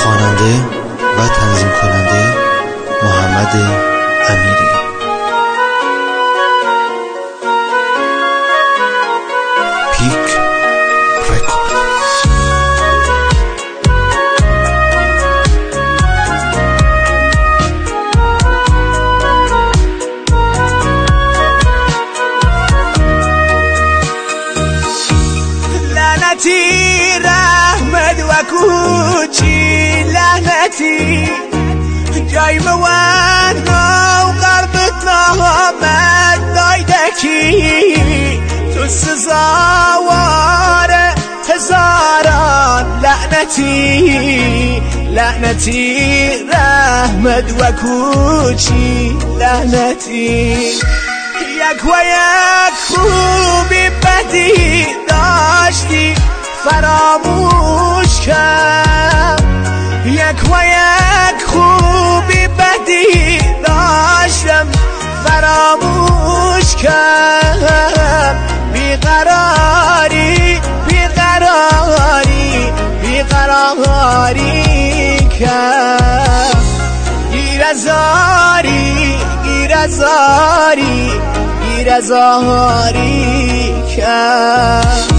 خواننده و تنظیم کننده محمد امیری. پیک رکورد. لعنتی رحمت و کوچی لعنتی جای مونا و قربت نامد دایدکی تو سزاوار هزاران لعنتی لعنتی رحمت و کوچی لعنتی یک و یک خوبی بدی داشتی فراموش کرد یک و یک خوبی بدی داشتم فراموش کرد بیقراری بیقراری بیقراری کرد گیرزاری گیرزاری گیرزاری کرد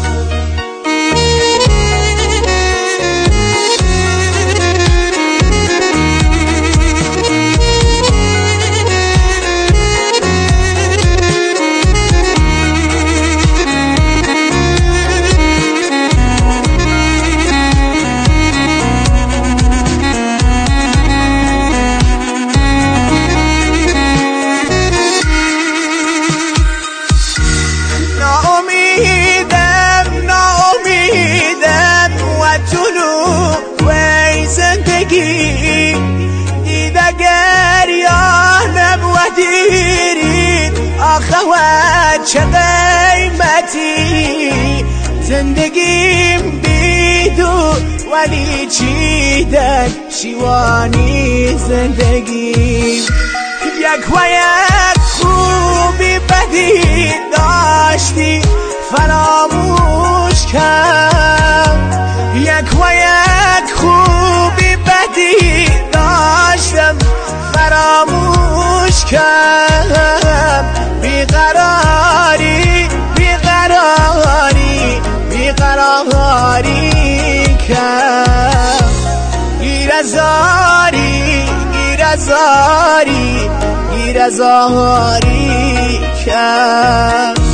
دیده گریانم و دیرید آخه و چه قیمتی زندگیم بیدو ولی چیدن شیوانی زندگیم یک و یک خوبی بدی داشتی فراموش کرد یک و یک خوبی بدی داشتم فراموش کرد بیقراری بیقراری بیقراری کرد گیرزاری گیرزاری گیرزاری کرد